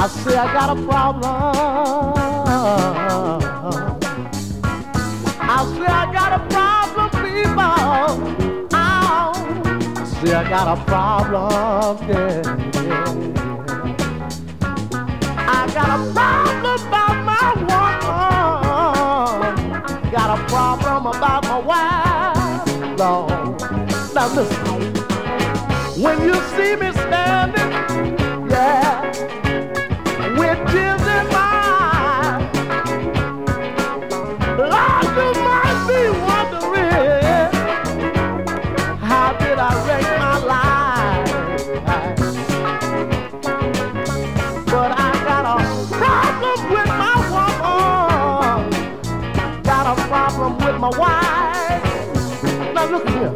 say I got a problem. I say I got a problem, people. I say I got a problem, yeah. I got a problem about my woman. Got a problem about my wife, Lord. Now listen, when you see me standing, yeah, with tears in my eyes, Lord, you might be wondering, how did I wreck my life? But I got a problem with my woman, got a problem with my wife. Now look here,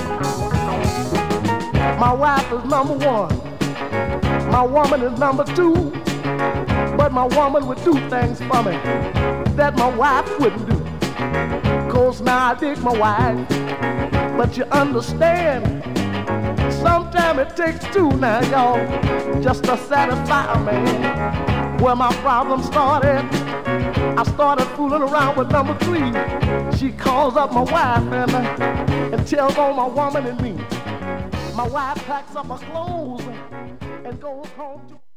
my wife is number one, my woman is number two. But my woman would do things for me that my wife wouldn't do. 'Cause now I dig my wife, but you understand, sometimes it takes two now, y'all, just to satisfy a man. Where my problem started, I started fooling around with number three. She calls up my wife and tells on my woman and me. My wife packs up her clothes and goes home to